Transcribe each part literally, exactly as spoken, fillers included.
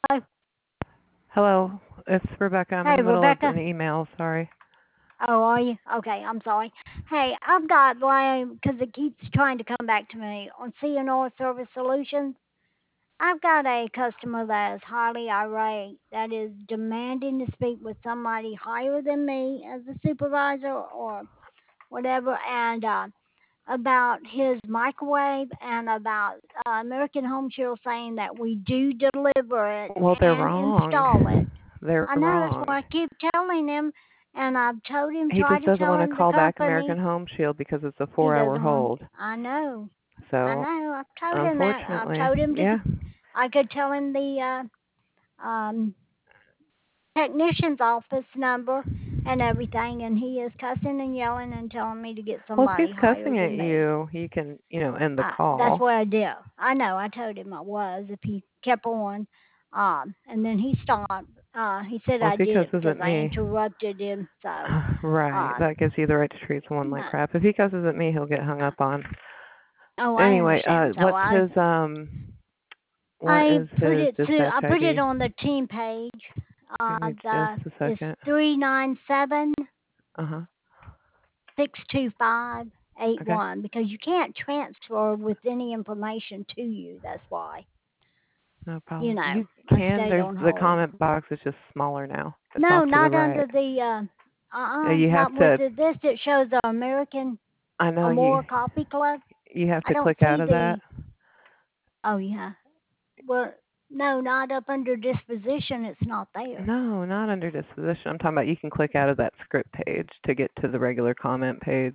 Hello. Hello, it's Rebecca. I'm in Hey, the middle of Rebecca. an email. Sorry. Oh, are you? Okay, I'm sorry. Hey, I've got blame because it keeps trying to come back to me on C N R Service Solutions. I've got a customer that is highly irate, that is demanding to speak with somebody higher than me as a supervisor or whatever, and uh, about his microwave and about uh, American Home Shield saying that we do deliver it Well, they're and install it. wrong. They're I know that's what wrong. I keep telling him, and I've told him, He try just to doesn't tell want to him the call back American company. Home Shield because it's a He four-hour doesn't want. hold. I know, I So, know. I've told him that. I've unfortunately, told him to. yeah. I could tell him the uh, um, technician's office number and everything, and he is cussing and yelling and telling me to get Well, if he's somebody higher cussing at than me. you, he can, you know, end the Uh, that's call. what I did. I know. I told him I was if he kept on, um, and then he stopped. Uh, he said Well, I if he did it cusses because at I me, interrupted him. So, right, um, that gives you the right to treat someone like no. crap. If he cusses at me, he'll get hung up on. Oh, I Anyway, uh, understand. So what's I his, um, what I is put his it to dispatch I put it I D? on the team page. Give Uh, me just the a is second. three nine seven Uh-huh. six two five eight Okay. one because you can't transfer with any information to you. That's why No you problem. know You I can. stayed There's on the hold. comment box is just smaller now. It's No, off to the not right. under the uh uh Uh, uh You have not with to. the this. It shows the American I know you. Amore Coffee Club. You have I to don't click out see of that. the. Oh yeah. Well, no, not up under disposition. It's not there. No, not under disposition. I'm talking about you can click out of that script page to get to the regular comment page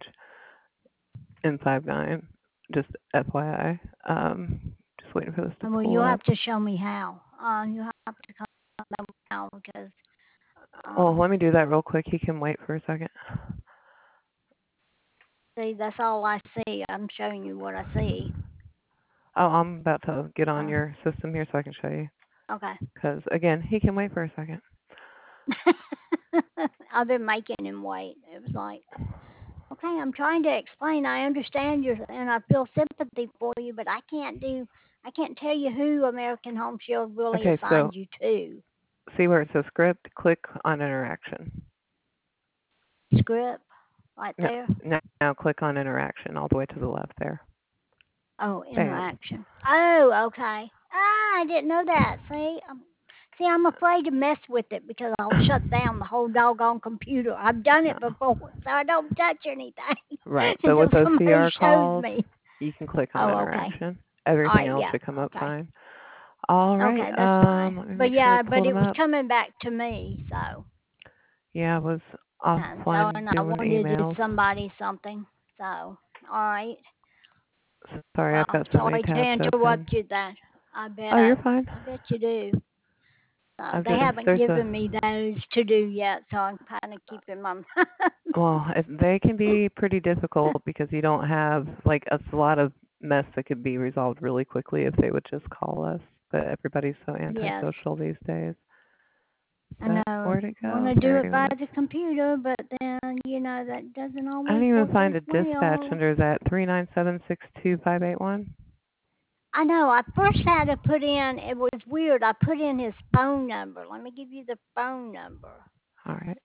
in five nine. Just F Y I. Um, just waiting for this to Well, pull you'll up. have to show me how. Uh, you have to come up now because Oh, uh, let me do that real quick. He can wait for a second. see, that's all I see. I'm showing you what I see. Oh, I'm about to get on Uh, your system here so I can show you. okay. Because, again, he can wait for a second. I've been making him wait. It was like, okay, I'm trying to explain. I understand you, and I feel sympathy for you, but I can't do. I can't tell you who American Home Shield really Okay, so assigned you to. see where it says script? Click on interaction. Script, right No, there. now, now click on interaction all the way to the left there. Oh, Bam. interaction. Oh, okay. Ah, I didn't know that. See, um, see, I'm afraid to mess with it because I'll shut down the whole doggone computer. I've done it No. before, so I don't touch anything Right. So until with those C somebody R shows calls, me. you can click on Oh, okay. interaction. All Everything right. else Yeah. should come up Okay. fine. All right. Okay, that's Um, fine. let me But make sure yeah, I but pulled it them was up. coming back to me, so Yeah, I was and so offline and I doing wanted to give emails. somebody something. So, all right. Sorry, I've Well, got so many sorry to tabs open. interrupt you. That I bet Oh, I, you're fine. I bet you do. Uh, I've they just, haven't there's a, given me those to do yet, so I'm kind of keeping them. well, if they can be pretty difficult because you don't have, like, it's a lot of mess that could be resolved really quickly if they would just call us. But everybody's so Yes, antisocial these days. I But know. where'd it Want go? to do There it it by was. the computer, but then you know that doesn't I always didn't even work find as a dispatch well. under that three nine seven six two five eight one. I know. I first had to put in. It was weird. I put in his phone number. Let me give you the phone number. All right.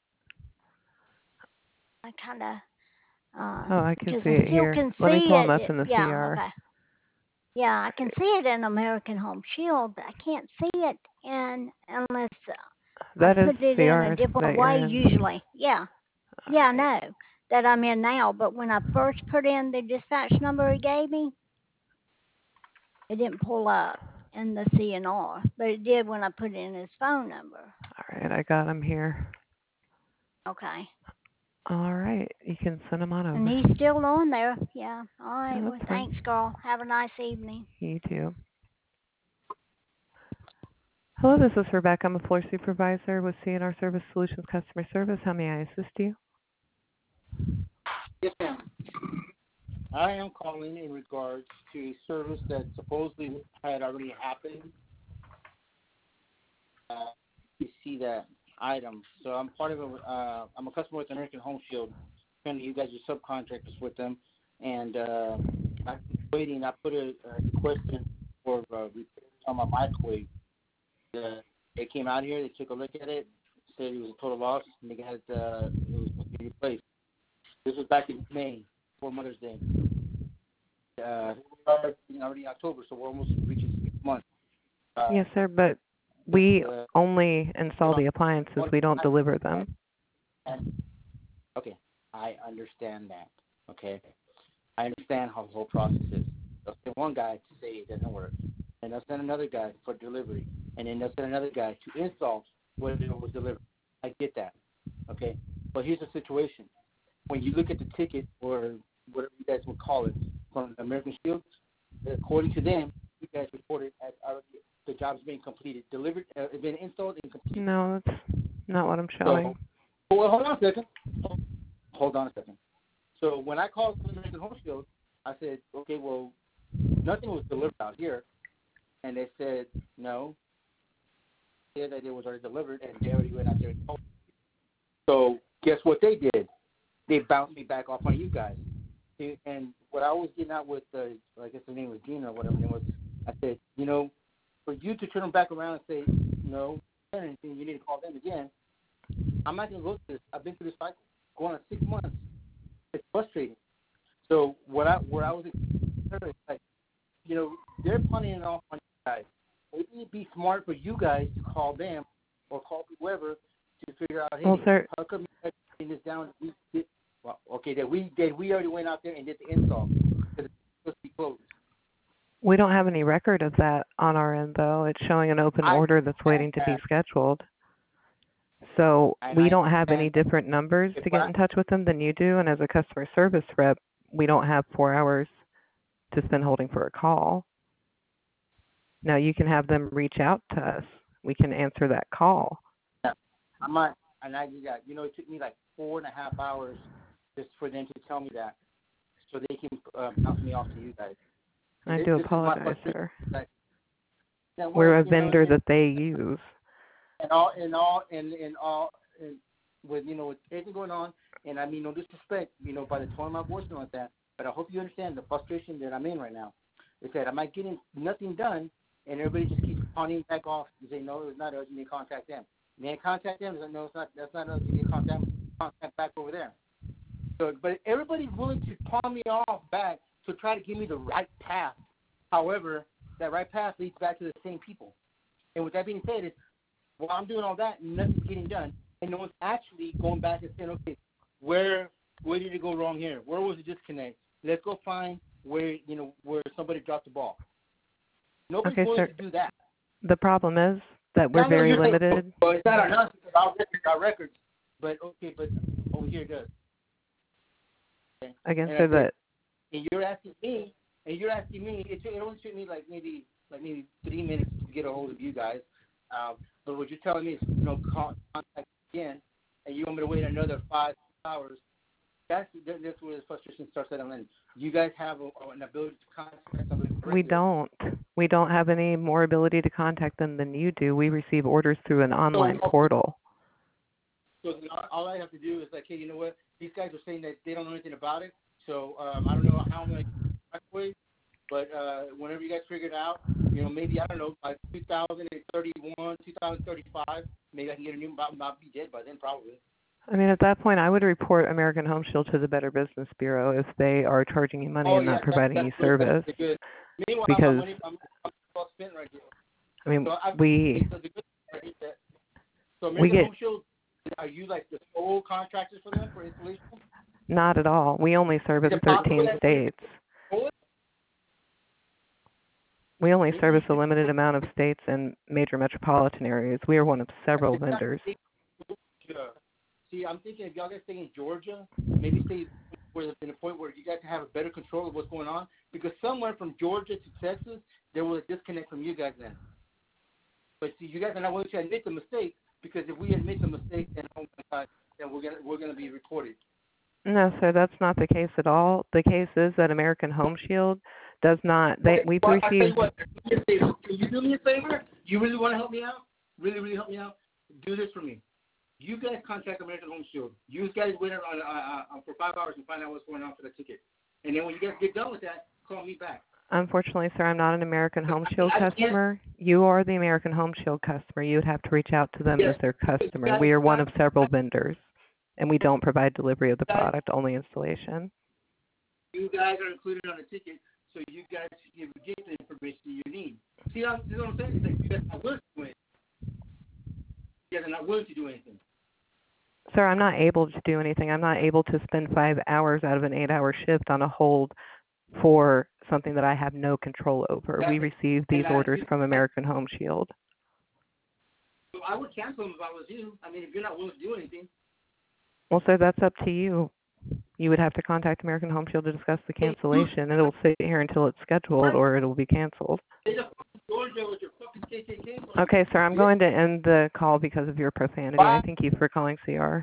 I kind of uh Oh, I can because see I it still here. can Let me see pull them it. up it in the yeah. C R. Okay. Yeah, I can see it in American Home Shield, but I can't see it in unless I That is put it the in a C R different that you're way in. usually. Yeah. All Yeah, I right. know that I'm in now, but when I first put in the dispatch number he gave me, it didn't pull up in the C N R, but it did when I put in his phone number. All right, I got them here. Okay. All right, you can send them on And over. he's still on there. Yeah. All Yeah, right. Well, that's thanks, fine. girl. Have a nice evening. You too. Hello, this is Rebecca. I'm a floor supervisor with C N R Service Solutions Customer Service. How may I assist you? Yes, ma'am. I am calling in regards to a service that supposedly had already happened. Uh, you see that item. So I'm part of a, uh, I'm a customer with American Home Shield. Apparently you guys are subcontractors with them. And uh, I'm waiting. I put a, a request in for uh, repairs on my microwave. Uh, They came out here, they took a look at it, said it was a total loss, and they got it, uh, it was supposed to be replaced. This was back in May, before Mother's Day. Uh, we're already in October, so we're almost reaching six months. Uh, Yes, sir, but we uh, only install the appliances. We don't deliver them. Okay, I understand that. Okay, I understand how the whole process is. They'll send one guy to say it doesn't work, and they'll send another guy for delivery, and then they'll send another guy to install what it was delivered. I get that. Okay, but here's the situation. When you look at the ticket, or whatever you guys would call it, from American Shield, according to them, you guys reported as already the job's being completed, delivered, uh, been installed and completed. No, that's not what I'm showing. So, well, hold on a second. Hold on a second. So when I called the American Home Shield, I said, okay, well, nothing was delivered out here. And they said, no. They said that it was already delivered, and they already went out there and told me. So guess what they did? They bounced me back off on you guys. And what I was getting out with, uh, I guess the name was Gina or whatever her name was, I said, you know, for you to turn them back around and say, no, anything, you need to call them again, I'm not going to go through this. I've been through this cycle going on six months. It's frustrating. So what I where I was like, you know, they're punting it off on you guys. Maybe it'd be smart for you guys to call them or call whoever to figure out, hey, well, sir, how come you guys are taking this down? We did, well, okay, that we did. We already went out there and did the install because it's supposed to be closed. we don't have any record of that on our end, though. It's showing an open I order that's waiting to be scheduled. So And we I don't have any understand. different numbers If to get I- in touch with them than you do. And as a customer service rep, we don't have four hours to spend holding for a call. Now, you can have them reach out to us. We can answer that call. Yeah, I might, and I did that. You know, it took me like four and a half hours just for them to tell me that, so they can uh, bounce me off to you guys. I This- do this is my apologize, frustration. sir. That- that We're a was, you know, vendor and- that they use. and all and all and and all and with you know with everything going on, and I mean no disrespect, you know, by the tone of my voice and like that, but I hope you understand the frustration that I'm in right now. Is that I'm not getting nothing done, and everybody just keeps pawning back off and say no, it's not urgent. You contact them. And then contact them. It's like, no, it's not. That's not urgent. You contact contact back over there. So, but everybody's willing to pawn me off back to try to give me the right path. However, that right path leads back to the same people. And with that being said, is while I'm doing all that, nothing's getting done, and no one's actually going back and saying, okay, where where did it go wrong here? Where was the disconnect? Let's go find where you know where somebody dropped the ball. Nobody's Okay, willing sir. to do that. The problem is that we're I know very you're saying, limited. well, it's not on us because our records, our records. But okay, but over here it does. Okay. Again, And sir, I said, that and you're asking me, and you're asking me. It, it only took me like maybe like maybe three minutes to get a hold of you guys. Um, but what you're telling me is, you know, con- contact again, and you want me to wait another five hours. That's that's where the frustration starts settling in. You guys have a, an ability to contact somebody directly. we don't. We don't have any more ability to contact them than you do. We receive orders through an online So, portal. So then all I have to do is like, hey, you know what? These guys are saying that they don't know anything about it. So um, I don't know how I'm going to way, but uh, whenever you guys figure it out, you know, maybe, I don't know, by two thousand thirty-one, two thousand thirty-five, maybe I can get a new, I'll not be dead by then probably. I mean, at that point, I would report American Home Shield to the Better Business Bureau if they are charging you money oh, and yeah, not providing that's, you that's service. Good, that's good. Meanwhile, Because, I'm, I'm, I'm well spent right here. I mean, So I, we so, the good part is that, so we American get Home Shield, are you like the sole contractors for them for installation? not at all. We only service Is it possible thirteen that- states. We only service a limited amount of states and major metropolitan areas. We are one of several vendors. See, I'm thinking if y'all guys stay in Georgia, maybe stay where there's been a point where you guys have a better control of what's going on. Because somewhere from Georgia to Texas, there was a disconnect from you guys then. But see, you guys are not willing to admit the mistake, because if we admit the mistake, then oh my God, then we're gonna we're gonna be reported. No, sir, that's not the case at all. The case is that American Home Shield does not. They Okay, we've well, I tell you received. what, do me a favor. Can you do me a favor? You really want to help me out? Really, really help me out? Do this for me. You guys contact American Home Shield. You guys wait on, uh, uh, for five hours and find out what's going on for the ticket. And then when you guys get done with that, call me back. Unfortunately, sir, I'm not an American Home Shield I can't- customer. You are the American Home Shield customer. You would have to reach out to them Yes. as their customer. We are one of several vendors, and we don't provide delivery of the product, only installation. You guys are included on the ticket, so you guys you get the information you need. See, I'm, you know what I'm saying? It's like you guys are not willing to do anything. You guys are not willing to do anything. Sir, I'm not able to do anything. I'm not able to spend five hours out of an eight-hour shift on a hold for something that I have no control over. We receive these orders from American Home Shield. So I would cancel them if I was you. I mean, if you're not willing to do anything. Well, sir, that's up to you. You would have to contact American Home Shield to discuss the cancellation, and it will sit here until it's scheduled or it will be canceled. Okay, sir, I'm going to end the call because of your profanity. I thank you for calling C R.